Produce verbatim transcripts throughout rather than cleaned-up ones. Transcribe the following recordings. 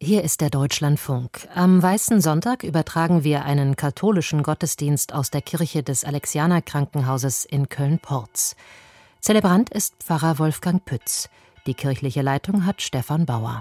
Hier ist der Deutschlandfunk. Am Weißen Sonntag übertragen wir einen katholischen Gottesdienst aus der Kirche des Alexianerkrankenhauses in Köln-Porz. Zelebrant ist Pfarrer Wolfgang Pütz. Die kirchliche Leitung hat Stefan Bauer.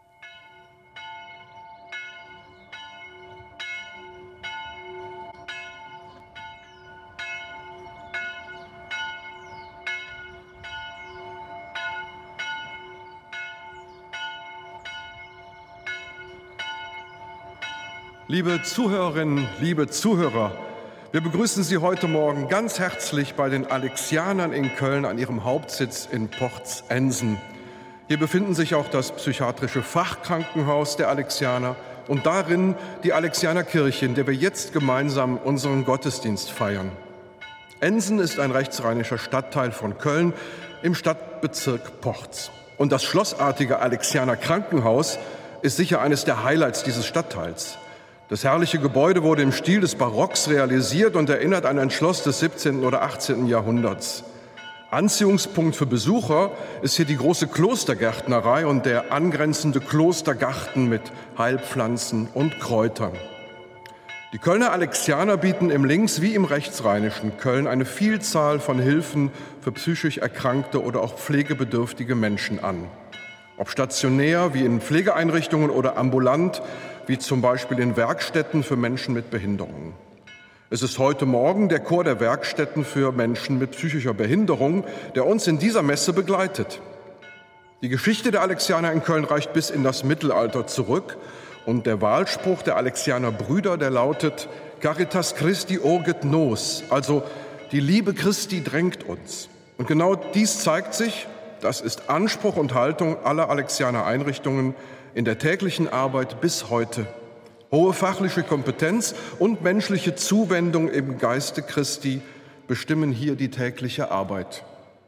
Liebe Zuhörerinnen, liebe Zuhörer, wir begrüßen Sie heute Morgen ganz herzlich bei den Alexianern in Köln an ihrem Hauptsitz in Porz-Ensen. Hier befinden sich auch das psychiatrische Fachkrankenhaus der Alexianer und darin die Alexianerkirche, in der wir jetzt gemeinsam unseren Gottesdienst feiern. Ensen ist ein rechtsrheinischer Stadtteil von Köln im Stadtbezirk Porz. Und das schlossartige Alexianer Krankenhaus ist sicher eines der Highlights dieses Stadtteils. Das herrliche Gebäude wurde im Stil des Barocks realisiert und erinnert an ein Schloss des siebzehnten oder achtzehnten Jahrhunderts. Anziehungspunkt für Besucher ist hier die große Klostergärtnerei und der angrenzende Klostergarten mit Heilpflanzen und Kräutern. Die Kölner Alexianer bieten im links- wie im rechtsrheinischen Köln eine Vielzahl von Hilfen für psychisch erkrankte oder auch pflegebedürftige Menschen an. Ob stationär wie in Pflegeeinrichtungen oder ambulant, wie zum Beispiel in Werkstätten für Menschen mit Behinderungen. Es ist heute Morgen der Chor der Werkstätten für Menschen mit psychischer Behinderung, der uns in dieser Messe begleitet. Die Geschichte der Alexianer in Köln reicht bis in das Mittelalter zurück und der Wahlspruch der Alexianer Brüder, der lautet Caritas Christi urget nos, also die Liebe Christi drängt uns. Und genau dies zeigt sich, das ist Anspruch und Haltung aller Alexianer Einrichtungen in der täglichen Arbeit bis heute. Hohe fachliche Kompetenz und menschliche Zuwendung im Geiste Christi bestimmen hier die tägliche Arbeit.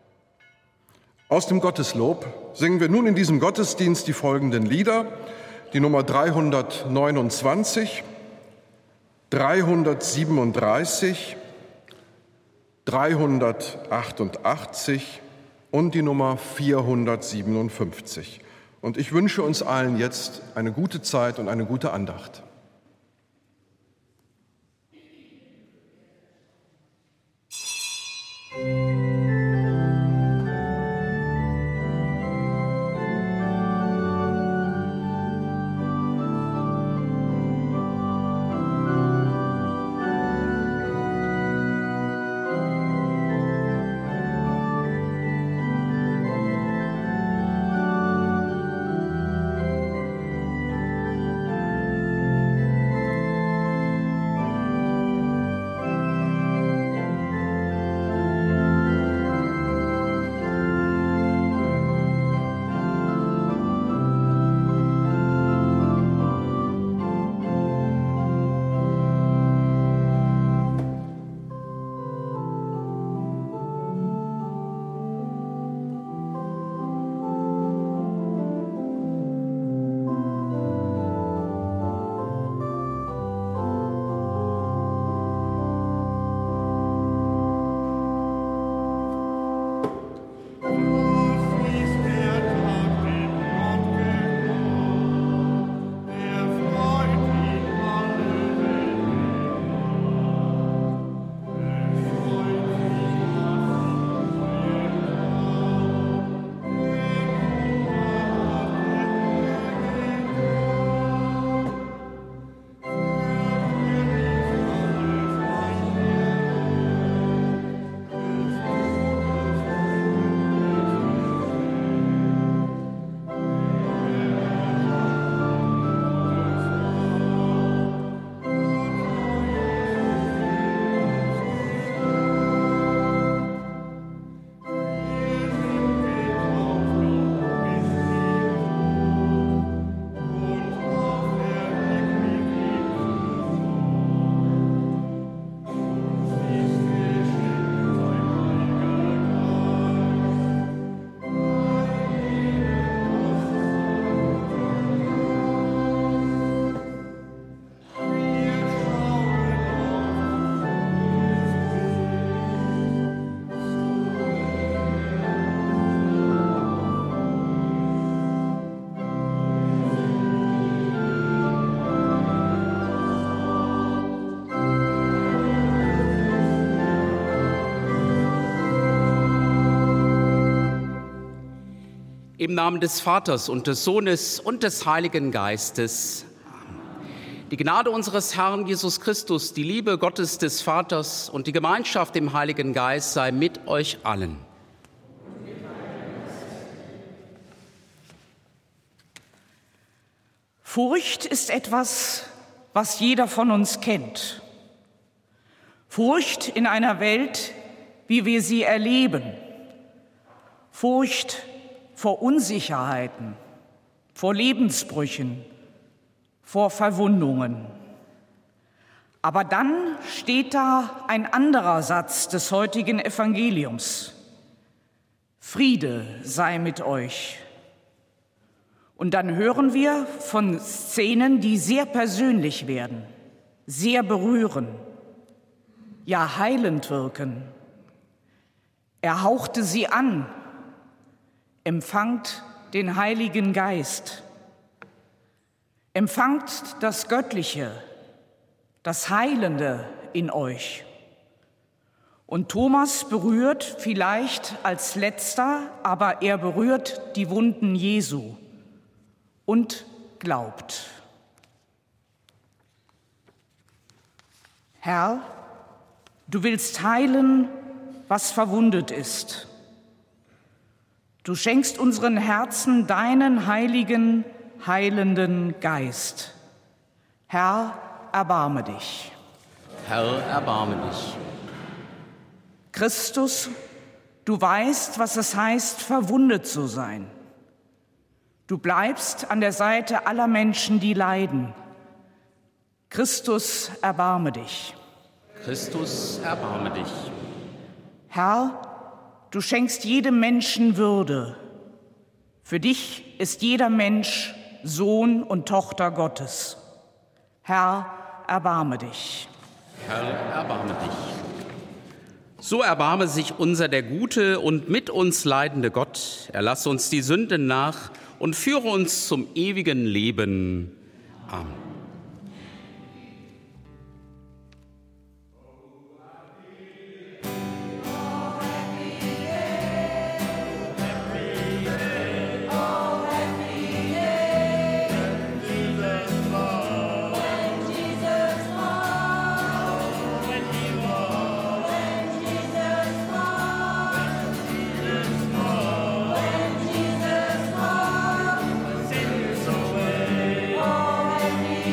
Aus dem Gotteslob singen wir nun in diesem Gottesdienst die folgenden Lieder, die Nummer dreihundertneunundzwanzig, dreihundertsiebenunddreißig, dreihundertachtundachtzig und die Nummer vierhundertsiebenundfünfzig. Und ich wünsche uns allen jetzt eine gute Zeit und eine gute Andacht. Im Namen des Vaters und des Sohnes und des Heiligen Geistes. Die Gnade unseres Herrn Jesus Christus, die Liebe Gottes des Vaters und die Gemeinschaft im Heiligen Geist sei mit euch allen. Furcht ist etwas, was jeder von uns kennt. Furcht in einer Welt, wie wir sie erleben. Furcht vor Unsicherheiten, vor Lebensbrüchen, vor Verwundungen. Aber dann steht da ein anderer Satz des heutigen Evangeliums. Friede sei mit euch. Und dann hören wir von Szenen, die sehr persönlich werden, sehr berühren, ja heilend wirken. Er hauchte sie an, empfangt den Heiligen Geist, empfangt das Göttliche, das Heilende in euch. Und Thomas berührt vielleicht als letzter, aber er berührt die Wunden Jesu und glaubt. Herr, du willst heilen, was verwundet ist. Du schenkst unseren Herzen deinen heiligen, heilenden Geist. Herr, erbarme dich. Herr, erbarme dich. Christus, du weißt, was es heißt, verwundet zu sein. Du bleibst an der Seite aller Menschen, die leiden. Christus, erbarme dich. Christus, erbarme dich. Herr, du schenkst jedem Menschen Würde. Für dich ist jeder Mensch Sohn und Tochter Gottes. Herr, erbarme dich. Herr, erbarme dich. So erbarme sich unser der gute und mit uns leidende Gott. Erlasse uns die Sünden nach und führe uns zum ewigen Leben. Amen. Away.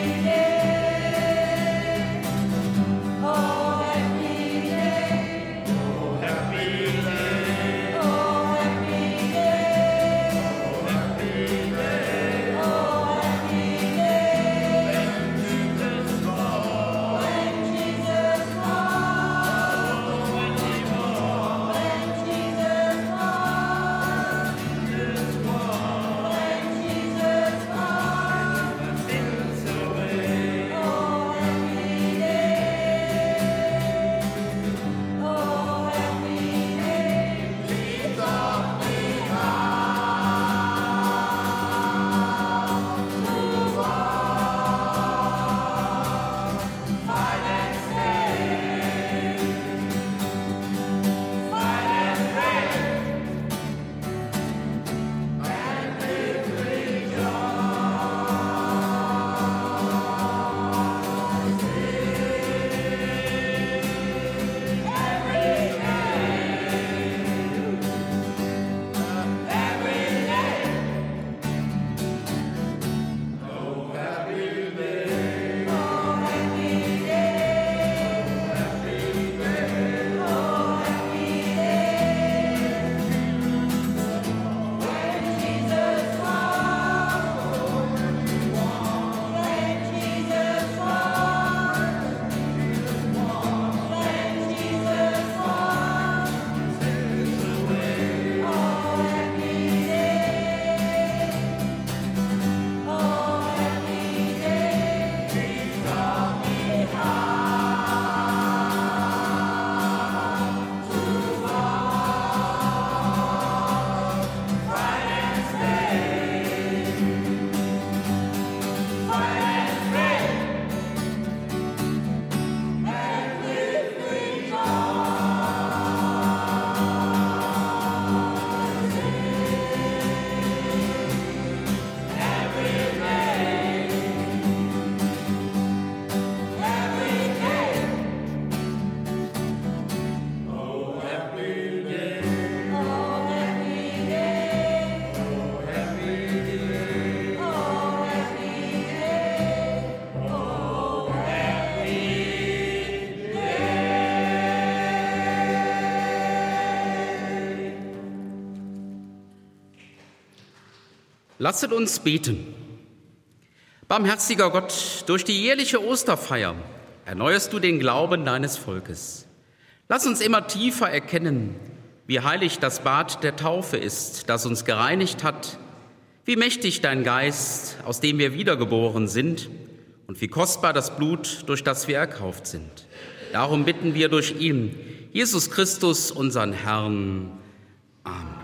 Lasset uns beten. Barmherziger Gott, durch die jährliche Osterfeier erneuerst du den Glauben deines Volkes. Lass uns immer tiefer erkennen, wie heilig das Bad der Taufe ist, das uns gereinigt hat, wie mächtig dein Geist, aus dem wir wiedergeboren sind, und wie kostbar das Blut, durch das wir erkauft sind. Darum bitten wir durch ihn, Jesus Christus, unseren Herrn. Amen.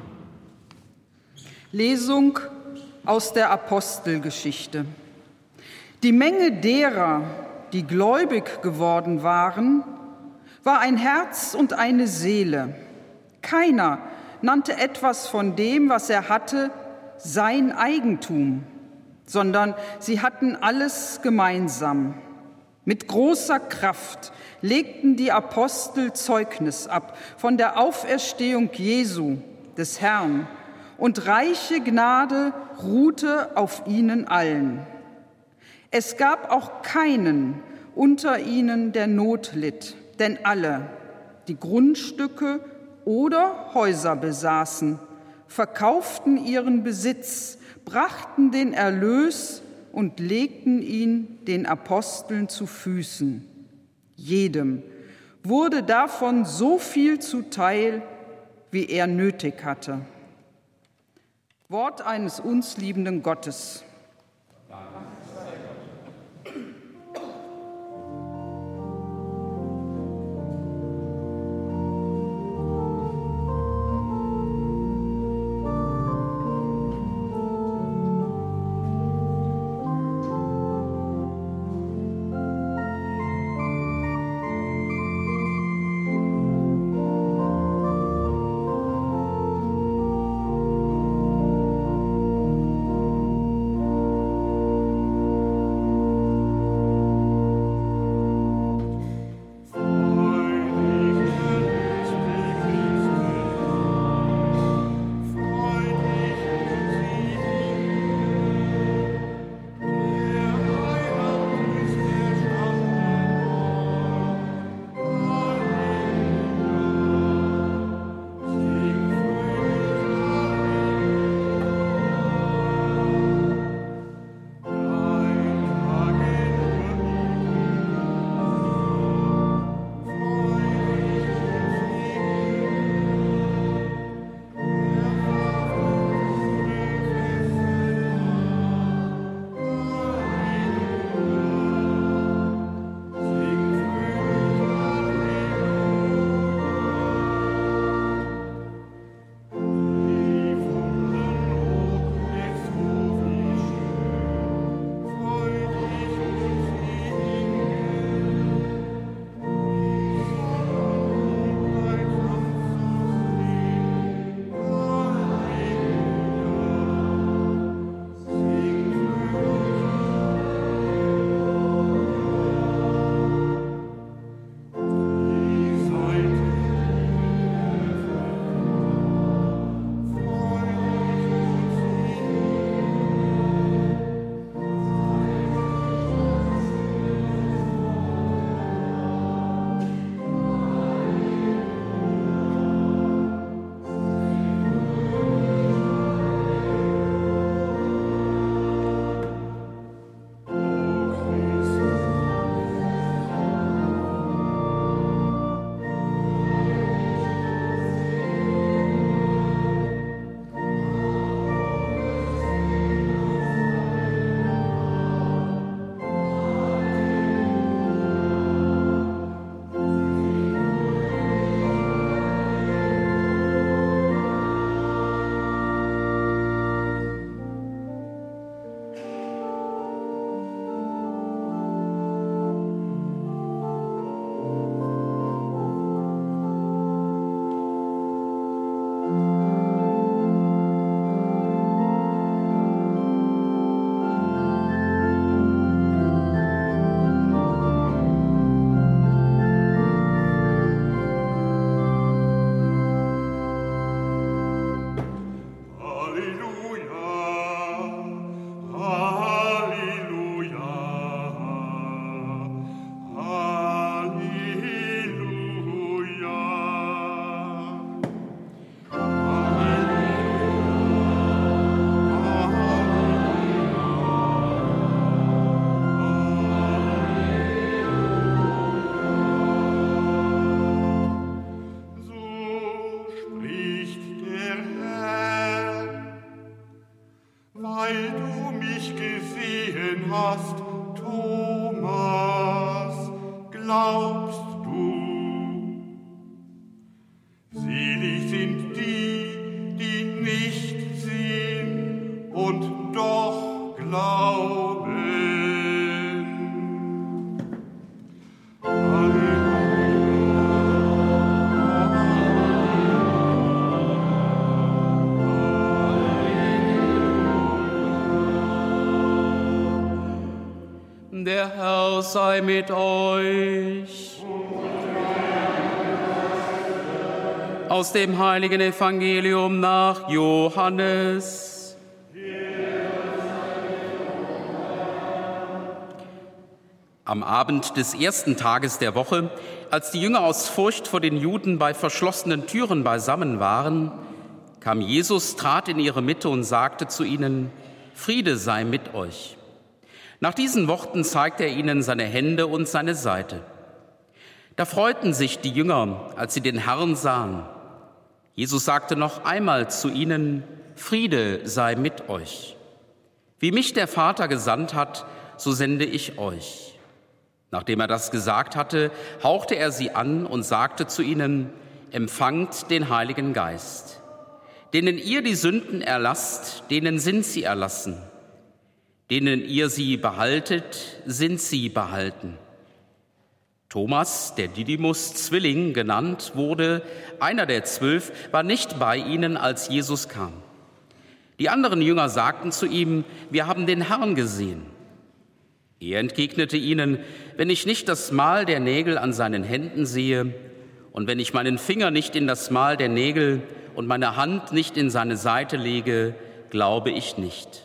Lesung aus der Apostelgeschichte. Die Menge derer, die gläubig geworden waren, war ein Herz und eine Seele. Keiner nannte etwas von dem, was er hatte, sein Eigentum, sondern sie hatten alles gemeinsam. Mit großer Kraft legten die Apostel Zeugnis ab von der Auferstehung Jesu, des Herrn, und reiche Gnade ruhte auf ihnen allen. Es gab auch keinen unter ihnen, der Not litt, denn alle, die Grundstücke oder Häuser besaßen, verkauften ihren Besitz, brachten den Erlös und legten ihn den Aposteln zu Füßen. Jedem wurde davon so viel zuteil, wie er nötig hatte. Wort eines uns liebenden Gottes. gesehen hast, Thomas, glaubst du? Selig sind die, die nicht sehen und doch glauben. Der Herr sei mit euch. Aus dem heiligen Evangelium nach Johannes. Am Abend des ersten Tages der Woche, als die Jünger aus Furcht vor den Juden bei verschlossenen Türen beisammen waren, kam Jesus, trat in ihre Mitte und sagte zu ihnen: Friede sei mit euch. Nach diesen Worten zeigte er ihnen seine Hände und seine Seite. Da freuten sich die Jünger, als sie den Herrn sahen. Jesus sagte noch einmal zu ihnen: Friede sei mit euch. Wie mich der Vater gesandt hat, so sende ich euch. Nachdem er das gesagt hatte, hauchte er sie an und sagte zu ihnen: Empfangt den Heiligen Geist. Denen ihr die Sünden erlasst, denen sind sie erlassen. Denen ihr sie behaltet, sind sie behalten. Thomas, der Didymus Zwilling genannt wurde, einer der zwölf, war nicht bei ihnen, als Jesus kam. Die anderen Jünger sagten zu ihm: Wir haben den Herrn gesehen. Er entgegnete ihnen: Wenn ich nicht das Mal der Nägel an seinen Händen sehe und wenn ich meinen Finger nicht in das Mal der Nägel und meine Hand nicht in seine Seite lege, glaube ich nicht.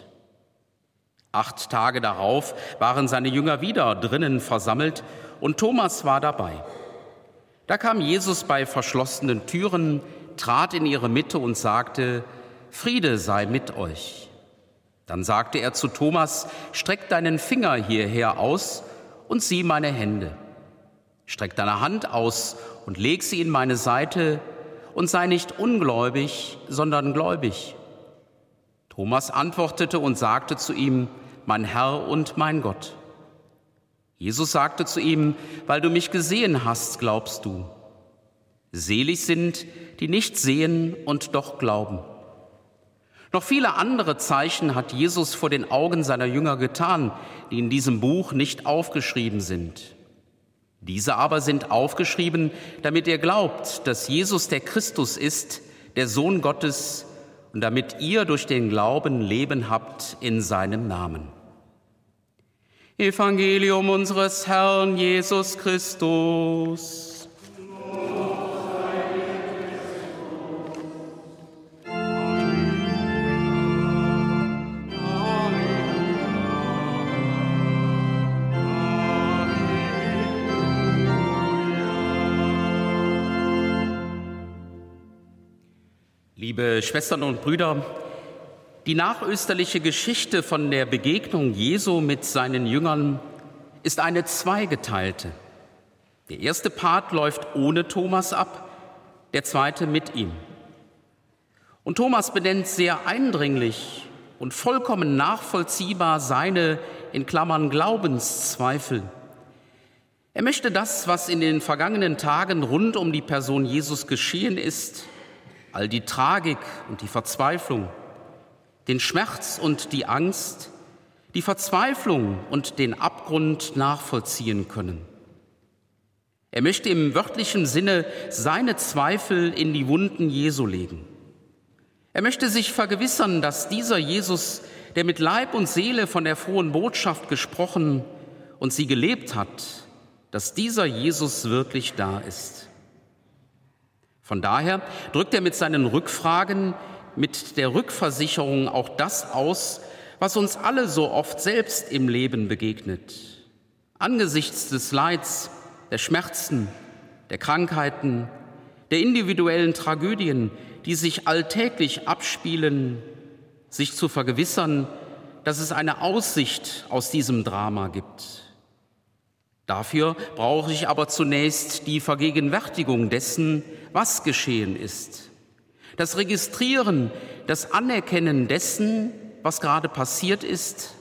Acht Tage darauf waren seine Jünger wieder drinnen versammelt und Thomas war dabei. Da kam Jesus bei verschlossenen Türen, trat in ihre Mitte und sagte: Friede sei mit euch. Dann sagte er zu Thomas: Streck deinen Finger hierher aus und sieh meine Hände. Streck deine Hand aus und leg sie in meine Seite und sei nicht ungläubig, sondern gläubig. Thomas antwortete und sagte zu ihm: Mein Herr und mein Gott. Jesus sagte zu ihm: Weil du mich gesehen hast, glaubst du. Selig sind, die nicht sehen und doch glauben. Noch viele andere Zeichen hat Jesus vor den Augen seiner Jünger getan, die in diesem Buch nicht aufgeschrieben sind. Diese aber sind aufgeschrieben, damit ihr glaubt, dass Jesus der Christus ist, der Sohn Gottes, und damit ihr durch den Glauben Leben habt in seinem Namen. Evangelium unseres Herrn Jesus Christus. Liebe Schwestern und Brüder, die nachösterliche Geschichte von der Begegnung Jesu mit seinen Jüngern ist eine zweigeteilte. Der erste Part läuft ohne Thomas ab, der zweite mit ihm. Und Thomas benennt sehr eindringlich und vollkommen nachvollziehbar seine, in Klammern, Glaubenszweifel. Er möchte das, was in den vergangenen Tagen rund um die Person Jesus geschehen ist, all die Tragik und die Verzweiflung, den Schmerz und die Angst, die Verzweiflung und den Abgrund nachvollziehen können. Er möchte im wörtlichen Sinne seine Zweifel in die Wunden Jesu legen. Er möchte sich vergewissern, dass dieser Jesus, der mit Leib und Seele von der frohen Botschaft gesprochen und sie gelebt hat, dass dieser Jesus wirklich da ist. Von daher drückt er mit seinen Rückfragen, mit der Rückversicherung auch das aus, was uns alle so oft selbst im Leben begegnet. Angesichts des Leids, der Schmerzen, der Krankheiten, der individuellen Tragödien, die sich alltäglich abspielen, sich zu vergewissern, dass es eine Aussicht aus diesem Drama gibt. Dafür brauche ich aber zunächst die Vergegenwärtigung dessen, was geschehen ist. Das Registrieren, das Anerkennen dessen, was gerade passiert ist,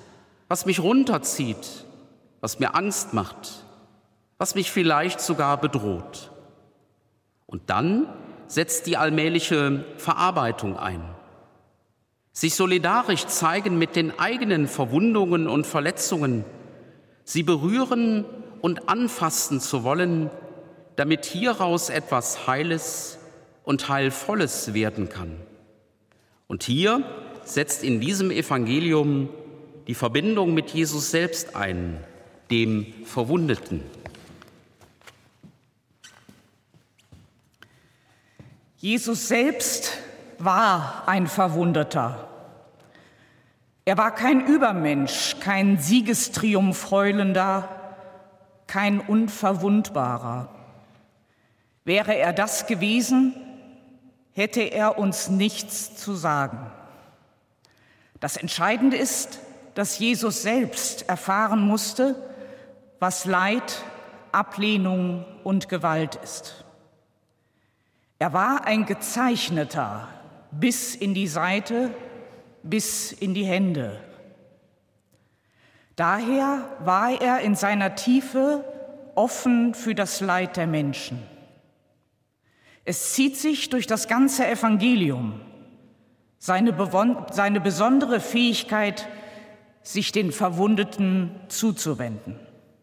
was mich runterzieht, was mir Angst macht, was mich vielleicht sogar bedroht. Und dann setzt die allmähliche Verarbeitung ein. Sich solidarisch zeigen mit den eigenen Verwundungen und Verletzungen, sie berühren und anfassen zu wollen, damit hieraus etwas Heiles und Heilvolles werden kann. Und hier setzt in diesem Evangelium die Verbindung mit Jesus selbst ein, dem Verwundeten. Jesus selbst war ein Verwundeter. Er war kein Übermensch, kein Siegestriumphheulender, kein Unverwundbarer. Wäre er das gewesen, hätte er uns nichts zu sagen. Das Entscheidende ist, dass Jesus selbst erfahren musste, was Leid, Ablehnung und Gewalt ist. Er war ein Gezeichneter bis in die Seite, bis in die Hände. Daher war er in seiner Tiefe offen für das Leid der Menschen. Es zieht sich durch das ganze Evangelium, seine, bewon- seine besondere Fähigkeit, sich den Verwundeten zuzuwenden.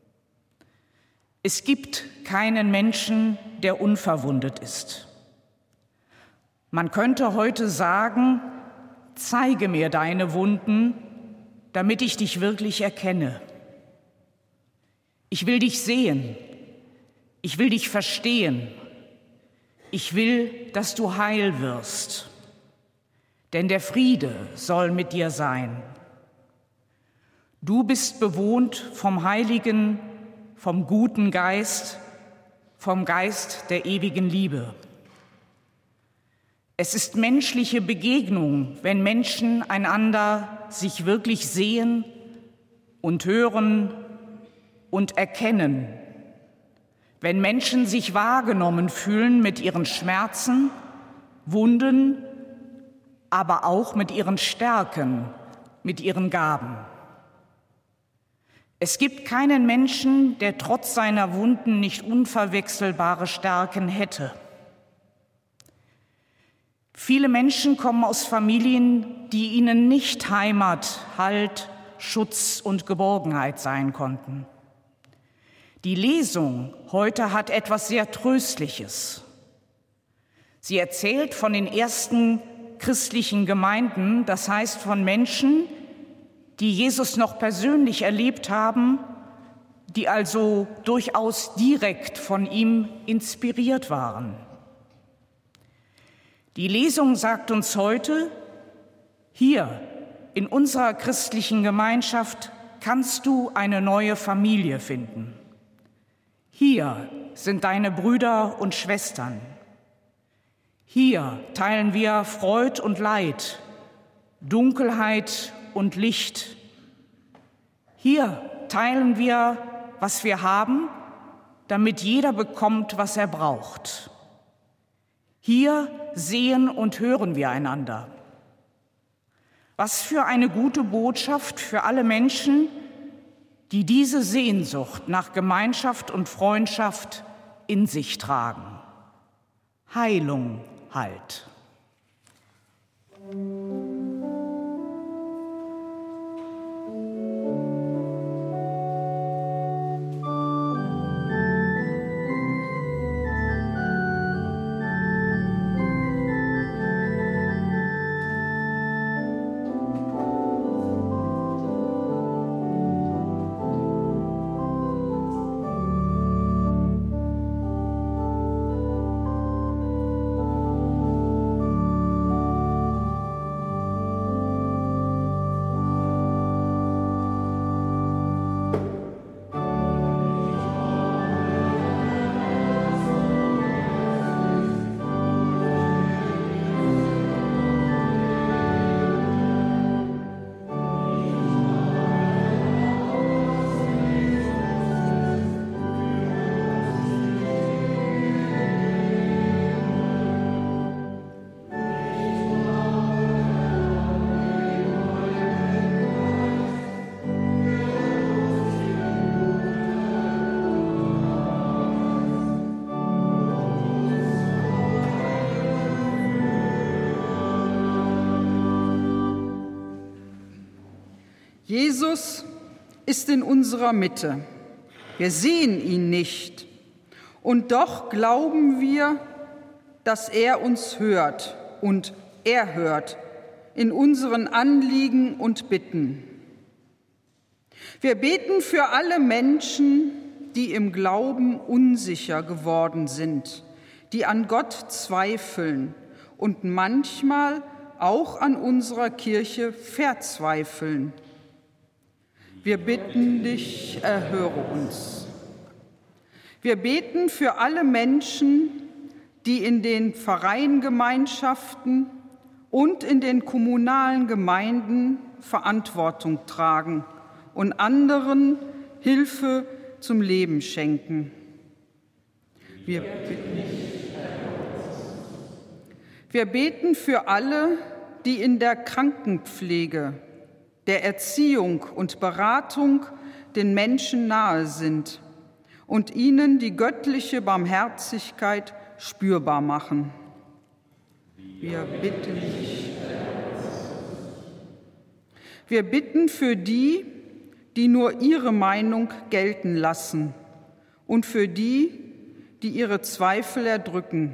Es gibt keinen Menschen, der unverwundet ist. Man könnte heute sagen, zeige mir deine Wunden, damit ich dich wirklich erkenne. Ich will dich sehen, ich will dich verstehen, ich will, dass du heil wirst, denn der Friede soll mit dir sein. Du bist bewohnt vom Heiligen, vom guten Geist, vom Geist der ewigen Liebe. Es ist menschliche Begegnung, wenn Menschen einander sich wirklich sehen und hören und erkennen. Wenn Menschen sich wahrgenommen fühlen mit ihren Schmerzen, Wunden, aber auch mit ihren Stärken, mit ihren Gaben. Es gibt keinen Menschen, der trotz seiner Wunden nicht unverwechselbare Stärken hätte. Viele Menschen kommen aus Familien, die ihnen nicht Heimat, Halt, Schutz und Geborgenheit sein konnten. Die Lesung heute hat etwas sehr Tröstliches. Sie erzählt von den ersten christlichen Gemeinden, das heißt von Menschen, die Jesus noch persönlich erlebt haben, die also durchaus direkt von ihm inspiriert waren. Die Lesung sagt uns heute, hier in unserer christlichen Gemeinschaft kannst du eine neue Familie finden. Hier sind deine Brüder und Schwestern. Hier teilen wir Freud und Leid, Dunkelheit und Licht. Hier teilen wir, was wir haben, damit jeder bekommt, was er braucht. Hier sehen und hören wir einander. Was für eine gute Botschaft für alle Menschen, die diese Sehnsucht nach Gemeinschaft und Freundschaft in sich tragen. Heilung halt. Jesus ist in unserer Mitte. Wir sehen ihn nicht. Und doch glauben wir, dass er uns hört und er hört in unseren Anliegen und Bitten. Wir beten für alle Menschen, die im Glauben unsicher geworden sind, die an Gott zweifeln und manchmal auch an unserer Kirche verzweifeln. Wir bitten dich, erhöre uns. Wir beten für alle Menschen, die in den Vereingemeinschaften und in den kommunalen Gemeinden Verantwortung tragen und anderen Hilfe zum Leben schenken. Wir bitten, wir beten für alle, die in der Krankenpflege, der Erziehung und Beratung den Menschen nahe sind und ihnen die göttliche Barmherzigkeit spürbar machen. Wir bitten dich. Wir bitten für die, die nur ihre Meinung gelten lassen und für die, die ihre Zweifel erdrücken.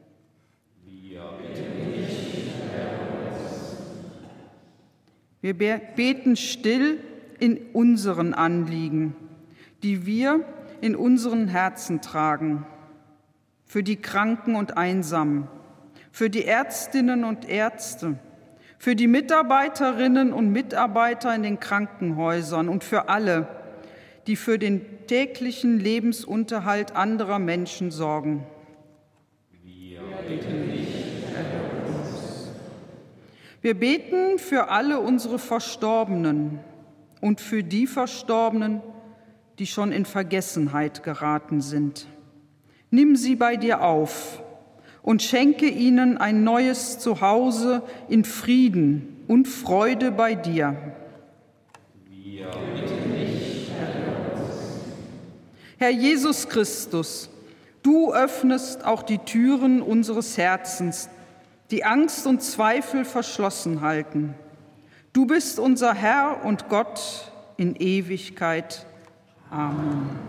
Wir beten still in unseren Anliegen, die wir in unseren Herzen tragen, für die Kranken und Einsamen, für die Ärztinnen und Ärzte, für die Mitarbeiterinnen und Mitarbeiter in den Krankenhäusern und für alle, die für den täglichen Lebensunterhalt anderer Menschen sorgen. Wir beten dich, erhöre uns. Wir beten für alle unsere Verstorbenen und für die Verstorbenen, die schon in Vergessenheit geraten sind. Nimm sie bei dir auf und schenke ihnen ein neues Zuhause in Frieden und Freude bei dir. Wir bitten dich, Herr. Herr Jesus Christus, du öffnest auch die Türen unseres Herzens, die Angst und Zweifel verschlossen halten. Du bist unser Herr und Gott in Ewigkeit. Amen.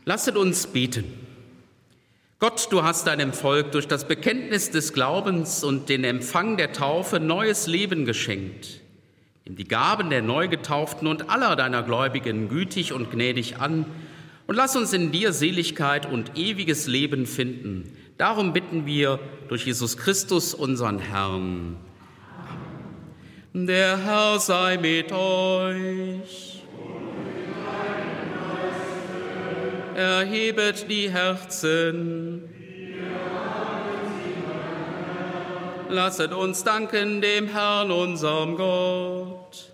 Lasset uns beten. Gott, du hast deinem Volk durch das Bekenntnis des Glaubens und den Empfang der Taufe neues Leben geschenkt. Nimm die Gaben der Neugetauften und aller deiner Gläubigen gütig und gnädig an und lass uns in dir Seligkeit und ewiges Leben finden. Darum bitten wir durch Jesus Christus, unseren Herrn. Der Herr sei mit euch. Erhebet die Herzen. Lasset uns danken dem Herrn, unserem Gott.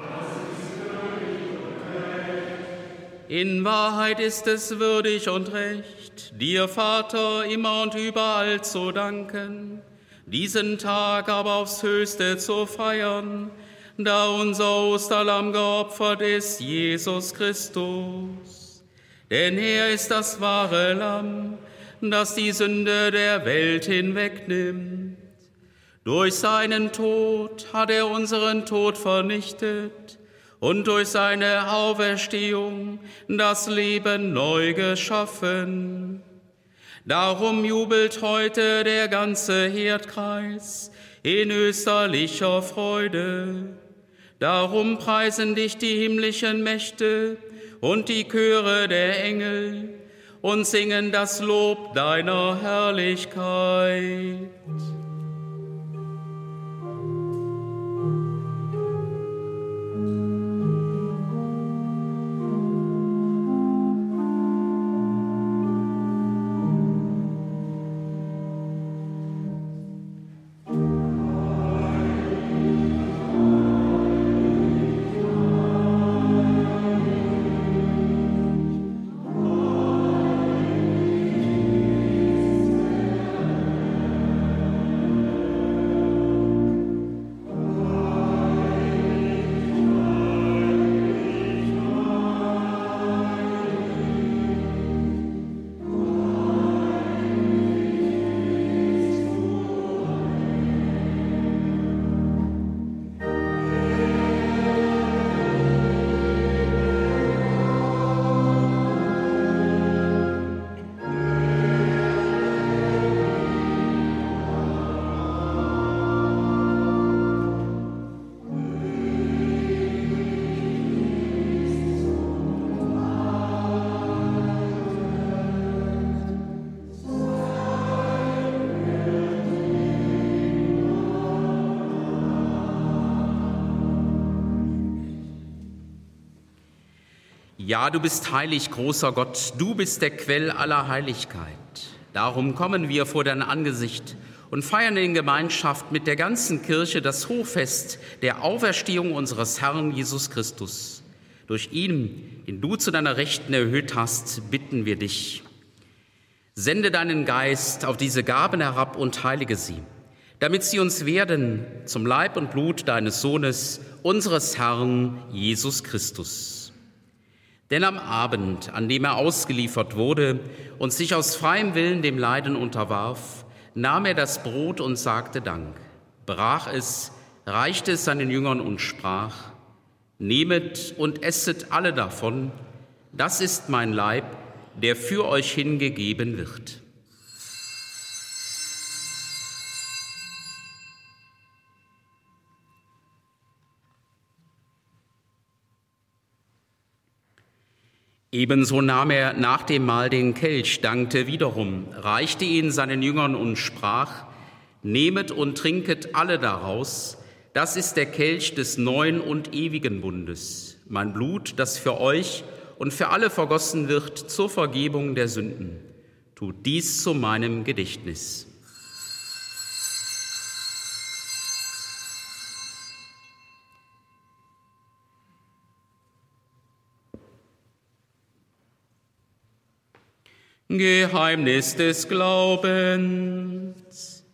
In Wahrheit ist es würdig und recht, dir, Vater, immer und überall zu danken, diesen Tag aber aufs Höchste zu feiern, da unser Osterlamm geopfert ist, Jesus Christus. Denn er ist das wahre Lamm, das die Sünde der Welt hinwegnimmt. Durch seinen Tod hat er unseren Tod vernichtet und durch seine Auferstehung das Leben neu geschaffen. Darum jubelt heute der ganze Erdkreis in österlicher Freude. Darum preisen dich die himmlischen Mächte und die Chöre der Engel und singen das Lob deiner Herrlichkeit. Ja, du bist heilig, großer Gott, du bist der Quell aller Heiligkeit. Darum kommen wir vor dein Angesicht und feiern in Gemeinschaft mit der ganzen Kirche das Hochfest der Auferstehung unseres Herrn Jesus Christus. Durch ihn, den du zu deiner Rechten erhöht hast, bitten wir dich. Sende deinen Geist auf diese Gaben herab und heilige sie, damit sie uns werden zum Leib und Blut deines Sohnes, unseres Herrn Jesus Christus. Denn am Abend, an dem er ausgeliefert wurde und sich aus freiem Willen dem Leiden unterwarf, nahm er das Brot und sagte Dank, brach es, reichte es seinen Jüngern und sprach: Nehmet und esset alle davon, das ist mein Leib, der für euch hingegeben wird. Ebenso nahm er nach dem Mahl den Kelch, dankte wiederum, reichte ihn seinen Jüngern und sprach: Nehmet und trinket alle daraus, das ist der Kelch des neuen und ewigen Bundes, mein Blut, das für euch und für alle vergossen wird zur Vergebung der Sünden. Tut dies zu meinem Gedächtnis. Geheimnis des Glaubens.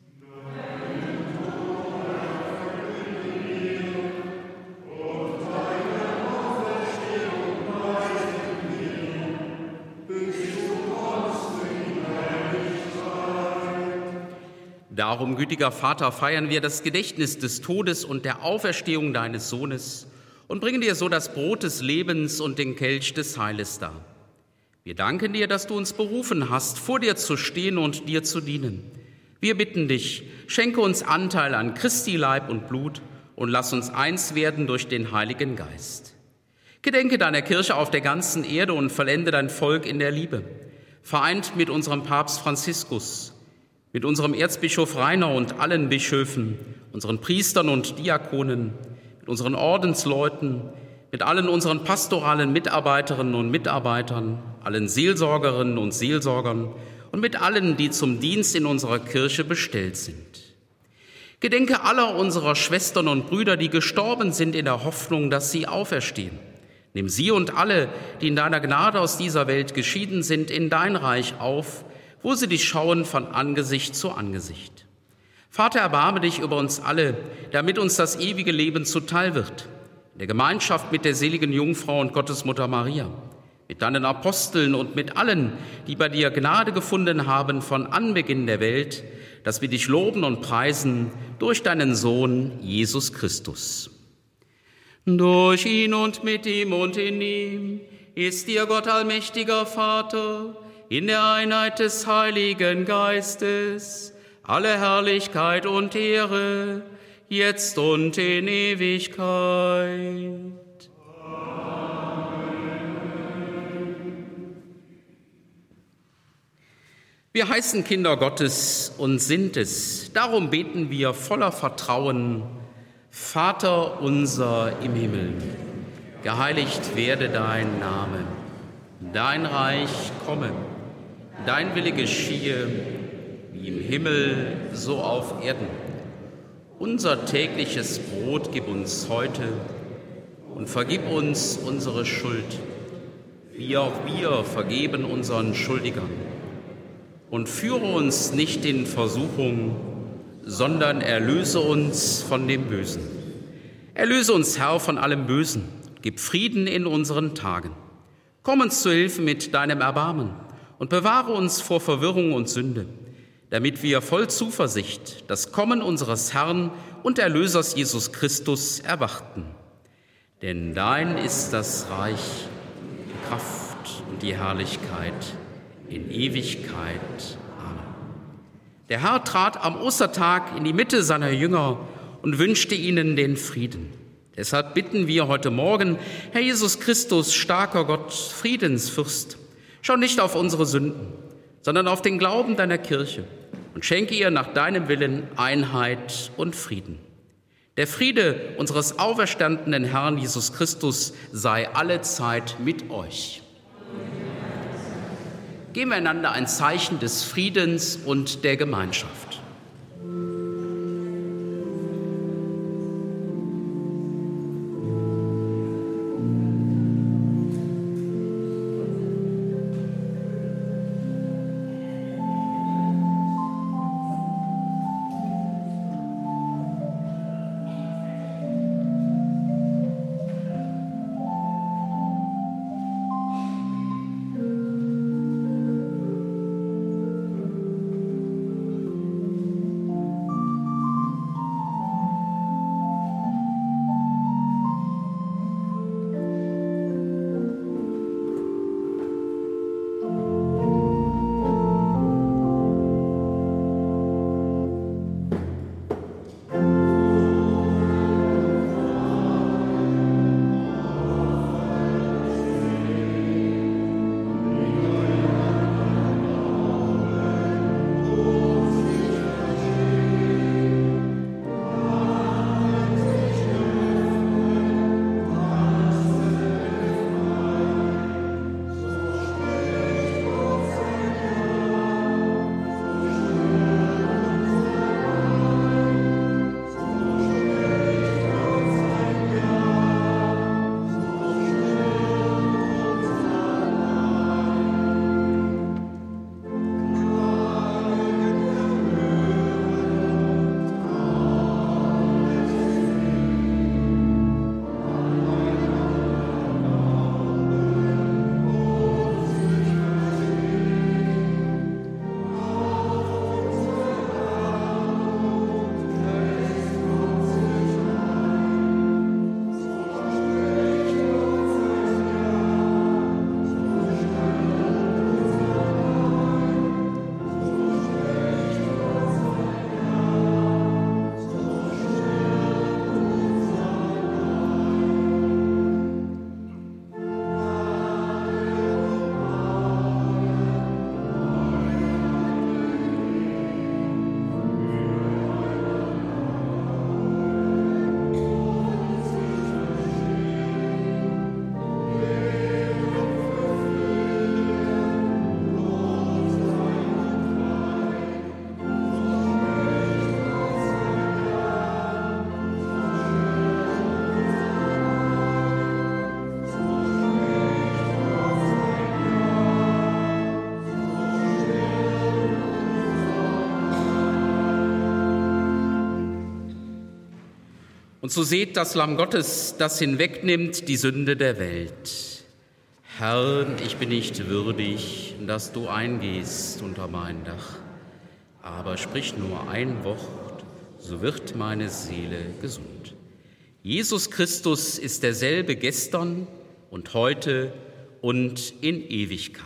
Darum, gütiger Vater, feiern wir das Gedächtnis des Todes und der Auferstehung deines Sohnes und bringen dir so das Brot des Lebens und den Kelch des Heiles dar. Wir danken dir, dass du uns berufen hast, vor dir zu stehen und dir zu dienen. Wir bitten dich, schenke uns Anteil an Christi Leib und Blut und lass uns eins werden durch den Heiligen Geist. Gedenke deiner Kirche auf der ganzen Erde und vollende dein Volk in der Liebe, vereint mit unserem Papst Franziskus, mit unserem Erzbischof Rainer und allen Bischöfen, unseren Priestern und Diakonen, mit unseren Ordensleuten, mit allen unseren pastoralen Mitarbeiterinnen und Mitarbeitern, allen Seelsorgerinnen und Seelsorgern und mit allen, die zum Dienst in unserer Kirche bestellt sind. Gedenke aller unserer Schwestern und Brüder, die gestorben sind in der Hoffnung, dass sie auferstehen. Nimm sie und alle, die in deiner Gnade aus dieser Welt geschieden sind, in dein Reich auf, wo sie dich schauen von Angesicht zu Angesicht. Vater, erbarme dich über uns alle, damit uns das ewige Leben zuteil wird. In der Gemeinschaft mit der seligen Jungfrau und Gottesmutter Maria, mit deinen Aposteln und mit allen, die bei dir Gnade gefunden haben von Anbeginn der Welt, dass wir dich loben und preisen durch deinen Sohn Jesus Christus. Durch ihn und mit ihm und in ihm ist dir Gott allmächtiger Vater, in der Einheit des Heiligen Geistes, alle Herrlichkeit und Ehre, jetzt und in Ewigkeit. Wir heißen Kinder Gottes und sind es. Darum beten wir voller Vertrauen: Vater unser im Himmel, geheiligt werde dein Name. Dein Reich komme, dein Wille geschehe, wie im Himmel, so auf Erden. Unser tägliches Brot gib uns heute und vergib uns unsere Schuld, wie auch wir vergeben unseren Schuldigern. Und führe uns nicht in Versuchung, sondern erlöse uns von dem Bösen. Erlöse uns, Herr, von allem Bösen, gib Frieden in unseren Tagen. Komm uns zu Hilfe mit deinem Erbarmen und bewahre uns vor Verwirrung und Sünde, damit wir voll Zuversicht das Kommen unseres Herrn und Erlösers Jesus Christus erwarten. Denn dein ist das Reich, die Kraft und die Herrlichkeit in Ewigkeit. Amen. Der Herr trat am Ostertag in die Mitte seiner Jünger und wünschte ihnen den Frieden. Deshalb bitten wir heute Morgen, Herr Jesus Christus, starker Gott, Friedensfürst, schau nicht auf unsere Sünden, sondern auf den Glauben deiner Kirche und schenke ihr nach deinem Willen Einheit und Frieden. Der Friede unseres auferstandenen Herrn Jesus Christus sei allezeit mit euch. Geben wir einander ein Zeichen des Friedens und der Gemeinschaft. Und so seht das Lamm Gottes, das hinwegnimmt die Sünde der Welt. Herr, ich bin nicht würdig, dass du eingehst unter mein Dach, aber sprich nur ein Wort, so wird meine Seele gesund. Jesus Christus ist derselbe gestern und heute und in Ewigkeit.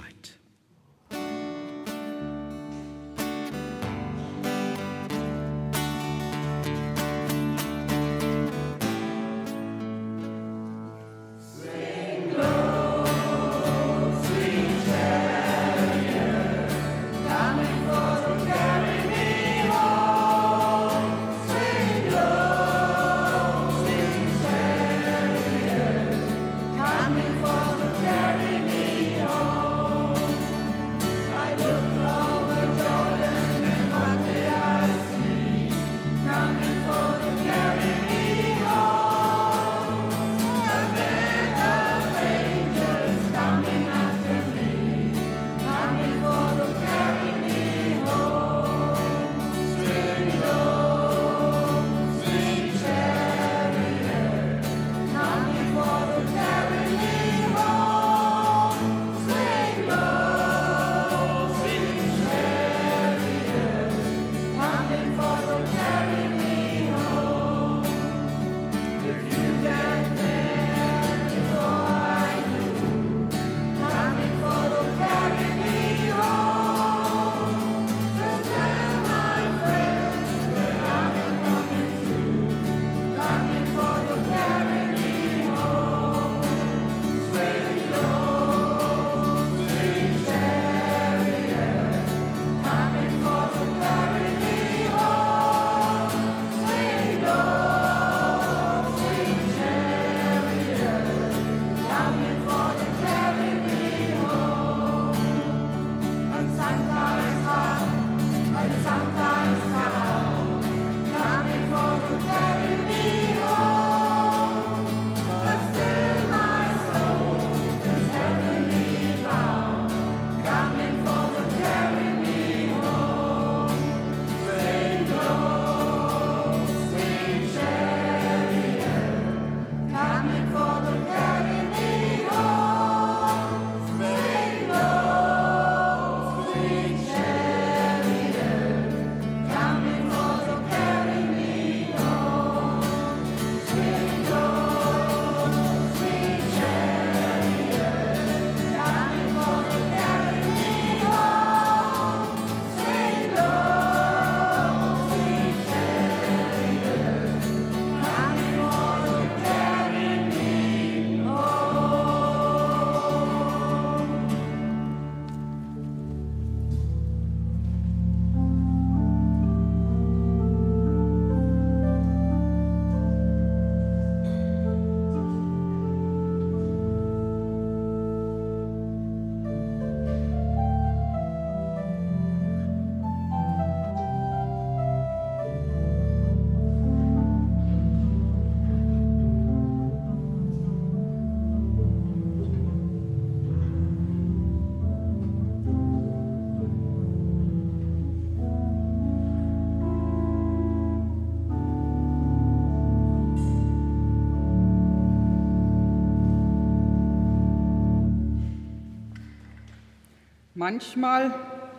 Manchmal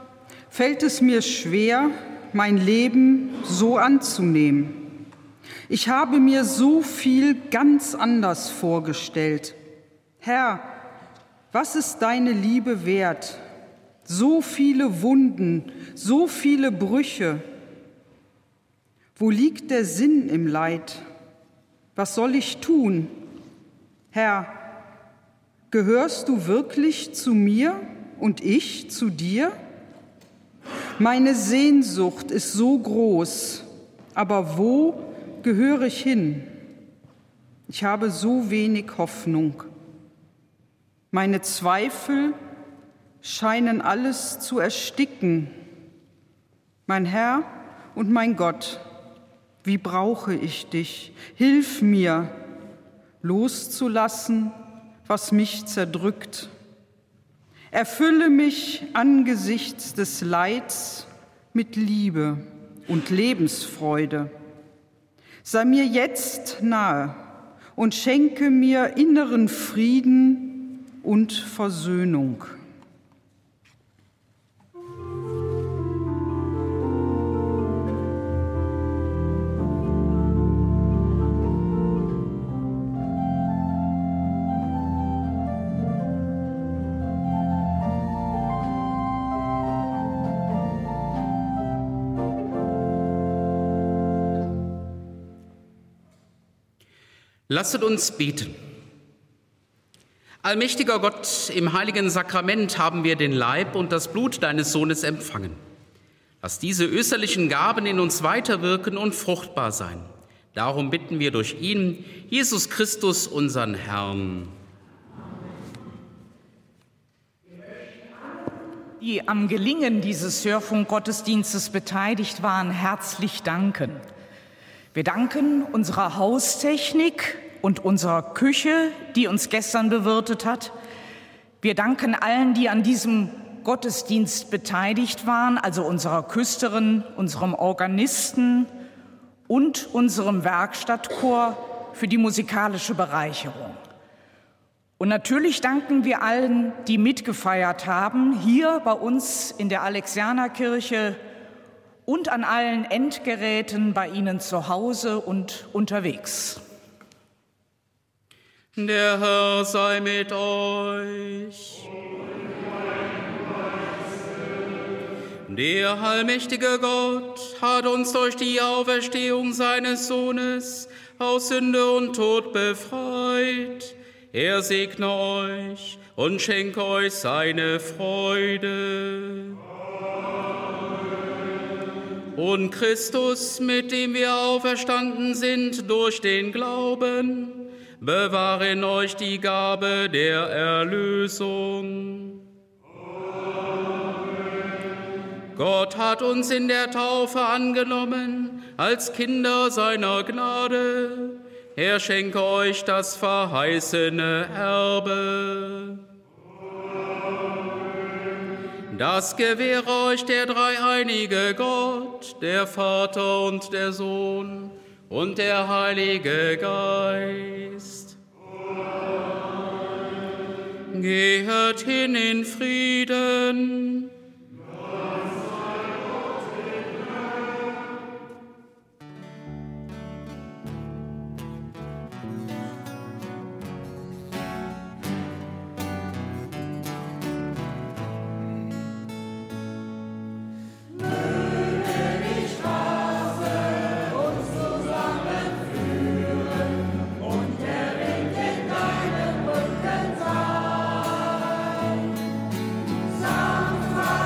fällt es mir schwer, mein Leben so anzunehmen. Ich habe mir so viel ganz anders vorgestellt. Herr, was ist deine Liebe wert? So viele Wunden, so viele Brüche. Wo liegt der Sinn im Leid? Was soll ich tun? Herr, gehörst du wirklich zu mir und ich zu dir? Meine Sehnsucht ist so groß, aber wo gehöre ich hin? Ich habe so wenig Hoffnung. Meine Zweifel scheinen alles zu ersticken. Mein Herr und mein Gott, wie brauche ich dich? Hilf mir, loszulassen, was mich zerdrückt. Erfülle mich angesichts des Leids mit Liebe und Lebensfreude. Sei mir jetzt nahe und schenke mir inneren Frieden und Versöhnung. Lasset uns beten. Allmächtiger Gott, im heiligen Sakrament haben wir den Leib und das Blut deines Sohnes empfangen. Lass diese österlichen Gaben in uns weiterwirken und fruchtbar sein. Darum bitten wir durch ihn, Jesus Christus, unseren Herrn. Die am Gelingen dieses Hörfunkgottesdienstes beteiligt waren, herzlich danken. Wir danken unserer Haustechnik und unserer Küche, die uns gestern bewirtet hat. Wir danken allen, die an diesem Gottesdienst beteiligt waren, also unserer Küsterin, unserem Organisten und unserem Werkstattchor für die musikalische Bereicherung. Und natürlich danken wir allen, die mitgefeiert haben, hier bei uns in der Alexianerkirche und an allen Endgeräten bei Ihnen zu Hause und unterwegs. Der Herr sei mit euch. Der allmächtige Gott hat uns durch die Auferstehung seines Sohnes aus Sünde und Tod befreit. Er segne euch und schenke euch seine Freude. Und Christus, mit dem wir auferstanden sind durch den Glauben, bewahre in euch die Gabe der Erlösung. Amen. Gott hat uns in der Taufe angenommen als Kinder seiner Gnade. Er schenke euch das verheißene Erbe. Das gewähre euch der dreieinige Gott, der Vater und der Sohn und der Heilige Geist. Amen. Gehet hin in Frieden. Sanft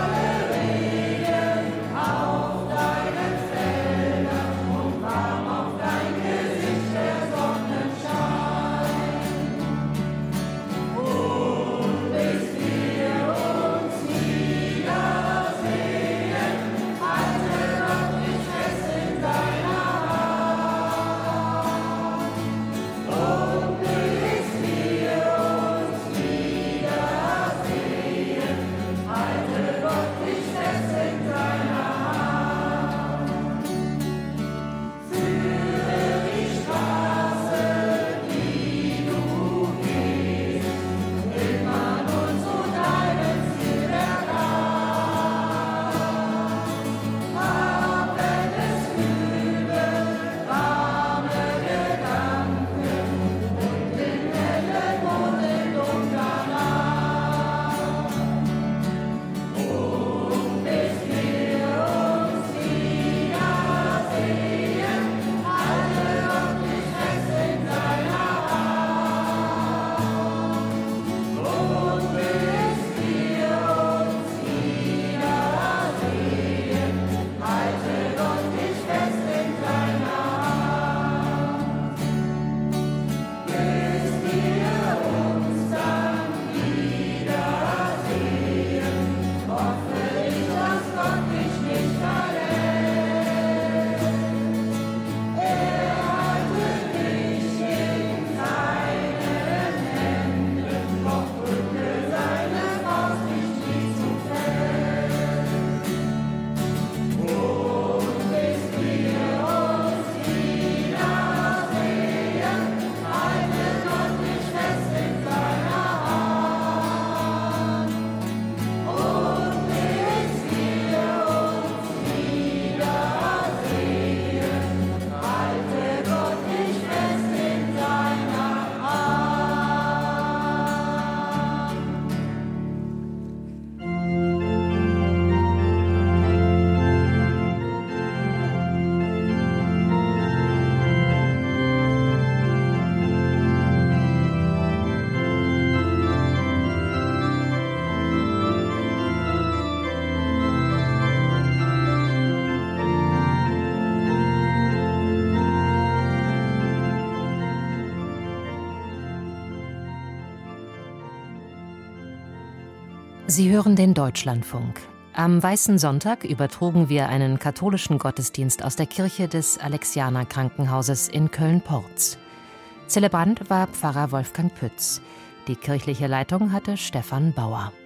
Sie hören den Deutschlandfunk. Am Weißen Sonntag übertrugen wir einen katholischen Gottesdienst aus der Kirche des Alexianer-Krankenhauses in Köln-Porz. Zelebrant war Pfarrer Wolfgang Pütz. Die kirchliche Leitung hatte Stefan Bauer.